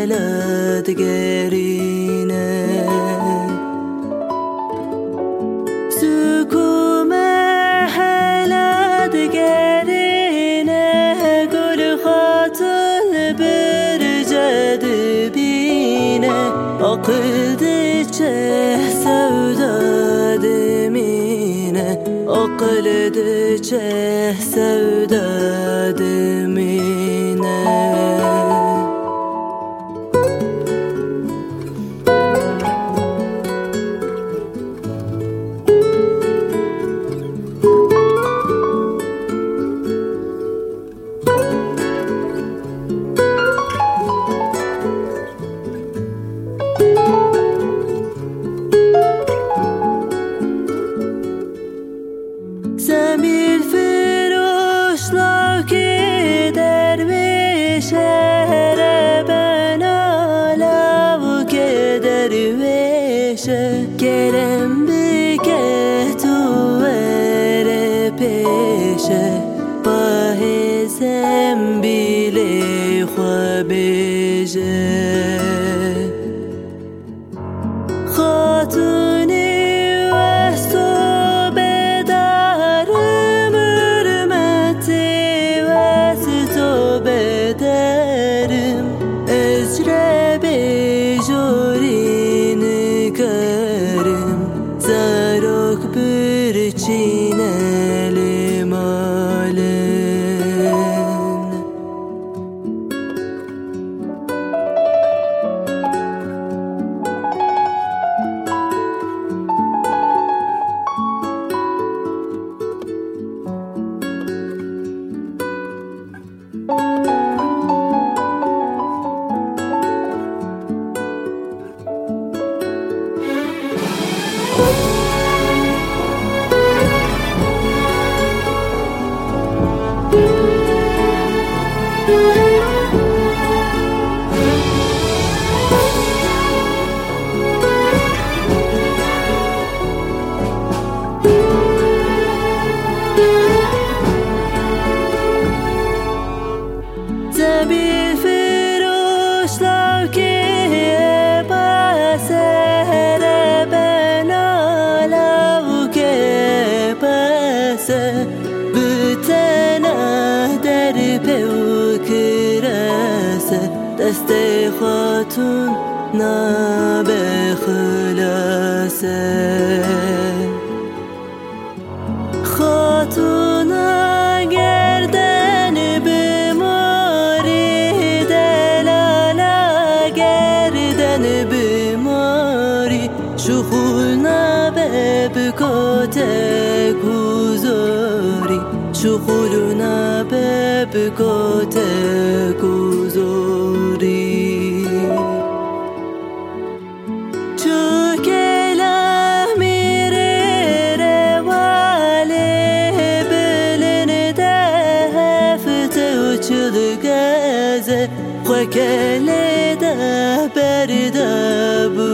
هلد گرینه سکوم هلد گرینه گل خاطر برجد بینه عقد چه سودا دمینه عقد چه سودا دمینه زمین فروشلا که درویشه بنالا و که درویشه گرم بگه تو ور پیشه با زنبیل خوابیشه برچینه لمالن زمین فروشلا که بسر بنالا و که بسه بتنه در پیوکرسه دست خاتون نبخلاسه خاتون گردن بماری دلالا گردن بماری شخول نبه بکوته گذاری شخول نبه بکوته گذاری خکل ده برده